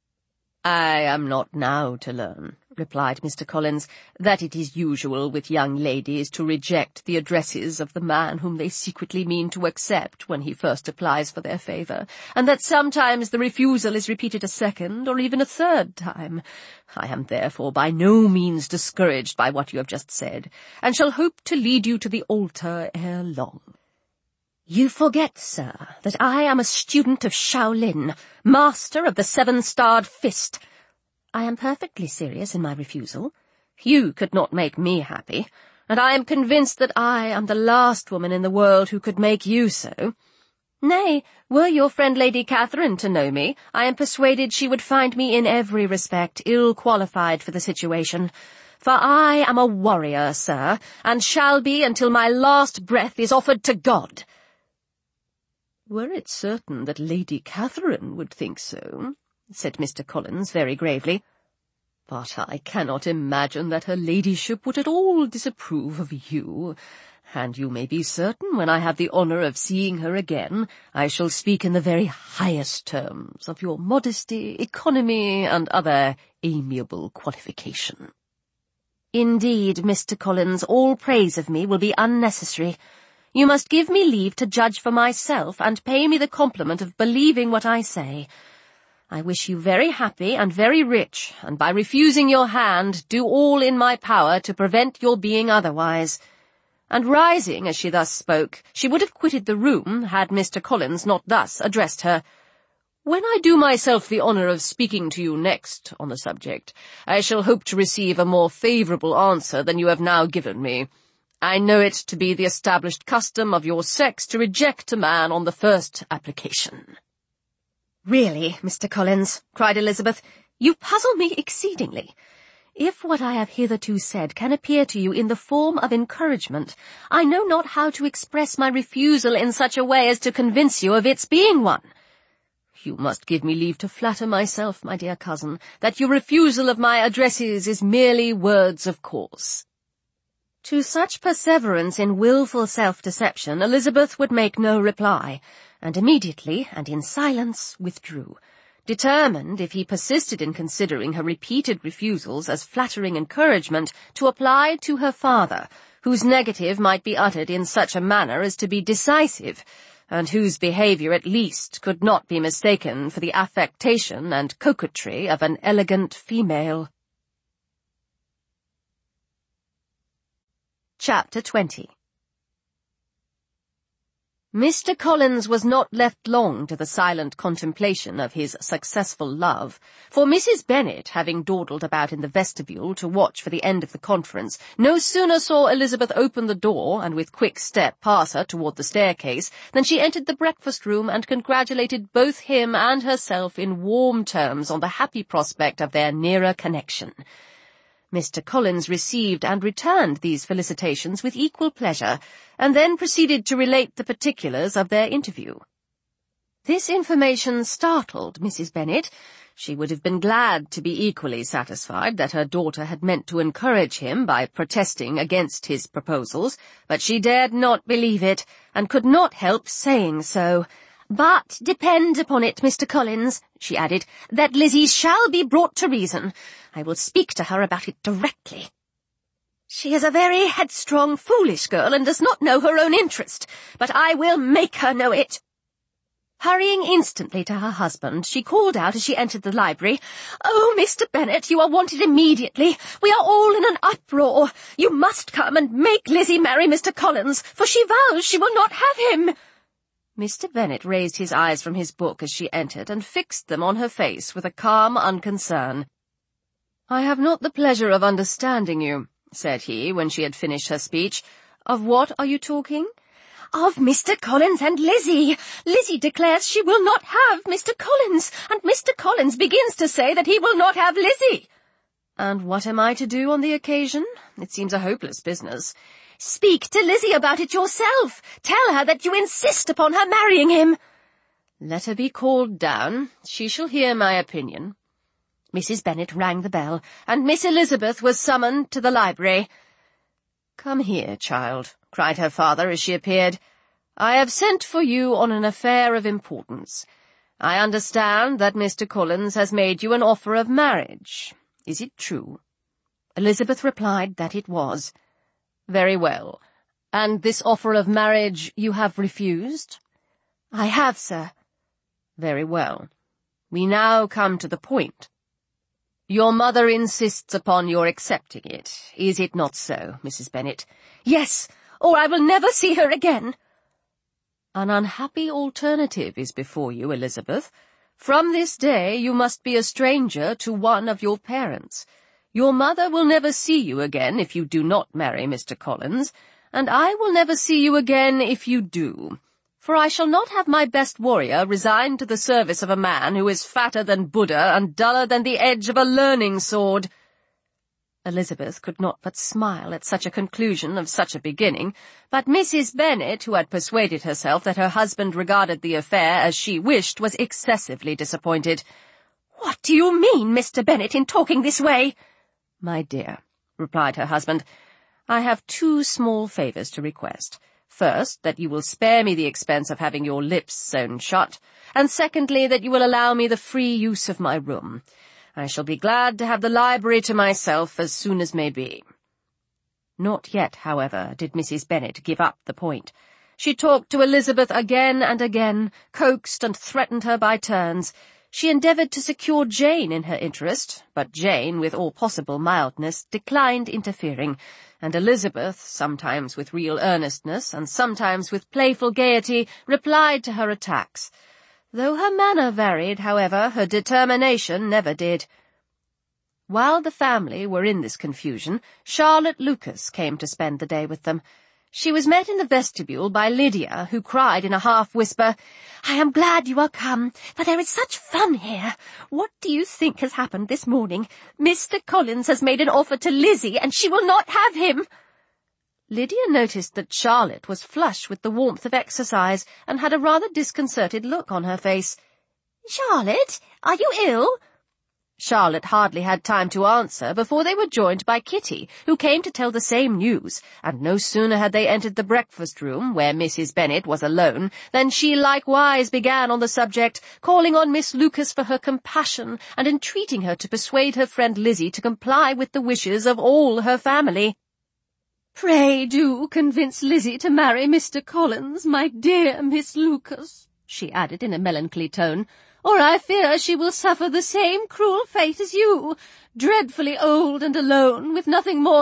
"I am not now to learn," replied Mr. Collins, "that it is usual with young ladies to reject the addresses of the man whom they secretly mean to accept when he first applies for their favour, and that sometimes the refusal is repeated a second or even a third time. I am therefore by no means discouraged by what you have just said, and shall hope to lead you to the altar ere long." "You forget, sir, that I am a student of Shaolin, master of the seven-starred fist. I am perfectly serious in my refusal. You could not make me happy, and I am convinced that I am the last woman in the world who could make you so. Nay, were your friend Lady Catherine to know me, I am persuaded she would find me in every respect ill-qualified for the situation. For I am a warrior, sir, and shall be until my last breath is offered to God." "Were it certain that Lady Catherine would think so," said Mr. Collins very gravely, "but I cannot imagine that her ladyship would at all disapprove of you, and you may be certain when I have the honour of seeing her again, I shall speak in the very highest terms of your modesty, economy, and other amiable qualification." "Indeed, Mr. Collins, all praise of me will be unnecessary. You must give me leave to judge for myself, and pay me the compliment of believing what I say. I wish you very happy and very rich, and by refusing your hand, do all in my power to prevent your being otherwise." And rising as she thus spoke, she would have quitted the room, had Mr. Collins not thus addressed her. "When I do myself the honour of speaking to you next on the subject, I shall hope to receive a more favourable answer than you have now given me. I know it to be the established custom of your sex to reject a man on the first application." "Really, Mr. Collins," cried Elizabeth, "you puzzle me exceedingly. If what I have hitherto said can appear to you in the form of encouragement, I know not how to express my refusal in such a way as to convince you of its being one. You must give me leave to flatter myself, my dear cousin, that your refusal of my addresses is merely words of course." To such perseverance in wilful self-deception, Elizabeth would make no reply, and immediately, and in silence, withdrew, determined, if he persisted in considering her repeated refusals as flattering encouragement, to apply to her father, whose negative might be uttered in such a manner as to be decisive, and whose behaviour at least could not be mistaken for the affectation and coquetry of an elegant female. Chapter 20. Mr. Collins was not left long to the silent contemplation of his successful love, for Mrs. Bennet, having dawdled about in the vestibule to watch for the end of the conference, no sooner saw Elizabeth open the door and with quick step pass her toward the staircase than she entered the breakfast-room and congratulated both him and herself in warm terms on the happy prospect of their nearer connection. Mr. Collins received and returned these felicitations with equal pleasure, and then proceeded to relate the particulars of their interview. This information startled Mrs. Bennet. She would have been glad to be equally satisfied that her daughter had meant to encourage him by protesting against his proposals, but she dared not believe it, and could not help saying so. "But depend upon it, Mr. Collins," she added, "that Lizzie shall be brought to reason. I will speak to her about it directly. She is a very headstrong, foolish girl, and does not know her own interest, but I will make her know it." Hurrying instantly to her husband, she called out as she entered the library, "Oh, Mr. Bennet, you are wanted immediately. We are all in an uproar. You must come and make Lizzie marry Mr. Collins, for she vows she will not have him." Mr. Bennet raised his eyes from his book as she entered, and fixed them on her face with a calm unconcern. "I have not the pleasure of understanding you," said he, when she had finished her speech. "Of what are you talking?" "Of Mr. Collins and Lizzie. Lizzie declares she will not have Mr. Collins, and Mr. Collins begins to say that he will not have Lizzie." "And what am I to do on the occasion? It seems a hopeless business." "Speak to Lizzie about it yourself. Tell her that you insist upon her marrying him." "Let her be called down. She shall hear my opinion." Mrs. Bennet rang the bell, and Miss Elizabeth was summoned to the library. "Come here, child," cried her father as she appeared. "I have sent for you on an affair of importance. I understand that Mr. Collins has made you an offer of marriage. Is it true?" Elizabeth replied that it was. "Very well. And this offer of marriage you have refused?" "I have, sir." "Very well. We now come to the point. Your mother insists upon your accepting it. Is it not so, Mrs. Bennet?" "Yes, or I will never see her again." "An unhappy alternative is before you, Elizabeth. From this day you must be a stranger to one of your parents. Your mother will never see you again if you do not marry Mr. Collins, and I will never see you again if you do, for I shall not have my best warrior resigned to the service of a man who is fatter than Buddha and duller than the edge of a learning sword." Elizabeth could not but smile at such a conclusion of such a beginning, but Mrs. Bennet, who had persuaded herself that her husband regarded the affair as she wished, was excessively disappointed. "What do you mean, Mr. Bennet, in talking this way?" "My dear," replied her husband, "I have two small favours to request. First, that you will spare me the expense of having your lips sewn shut, and secondly, that you will allow me the free use of my room. I shall be glad to have the library to myself as soon as may be." Not yet, however, did Mrs. Bennet give up the point. She talked to Elizabeth again and again, coaxed and threatened her by turns. She endeavoured to secure Jane in her interest, but Jane, with all possible mildness, declined interfering, and Elizabeth, sometimes with real earnestness, and sometimes with playful gaiety, replied to her attacks. Though her manner varied, however, her determination never did. While the family were in this confusion, Charlotte Lucas came to spend the day with them. She was met in the vestibule by Lydia, who cried in a half-whisper, "I am glad you are come, for there is such fun here. What do you think has happened this morning? Mr. Collins has made an offer to Lizzie, and she will not have him." Lydia noticed that Charlotte was flushed with the warmth of exercise, and had a rather disconcerted look on her face. "Charlotte, are you ill?" Charlotte hardly had time to answer before they were joined by Kitty, who came to tell the same news, and no sooner had they entered the breakfast-room, where Mrs. Bennet was alone, than she likewise began on the subject, calling on Miss Lucas for her compassion, and entreating her to persuade her friend Lizzie to comply with the wishes of all her family. "Pray do convince Lizzie to marry Mr. Collins, my dear Miss Lucas," she added in a melancholy tone, "or I fear she will suffer the same cruel fate as you, dreadfully old and alone, with nothing more